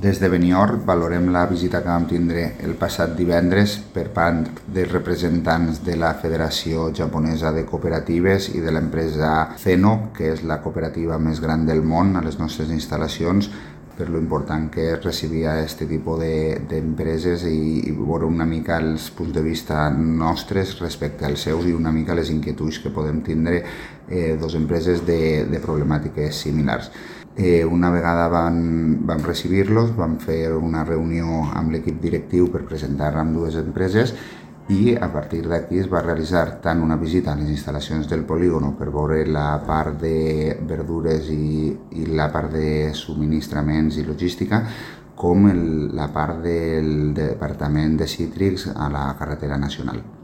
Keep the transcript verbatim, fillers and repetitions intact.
Des de Benidorm valorem la visita que vam tindre el passat divendres per part dels representants de la Federació Japonesa de Cooperatives i de l'empresa Zeno, que és la cooperativa més gran del món, a les nostres instal·lacions, per lo important que és recibir aquest tipus d'empreses i, i veure una mica els punts de vista nostres respecte als seus i una mica les inquietuds que podem tindre eh, dos empreses de, de problemàtiques similars. Eh, una vegada vam, vam recibir-los, vam fer una reunió amb l'equip directiu per presentar amb dues empreses i a partir d'aquí es va realitzar tant una visita a les instal·lacions del polígono per veure la part de verdures i, i la part de subministraments i logística, com el, la part del Departament de Cítrics a la carretera nacional.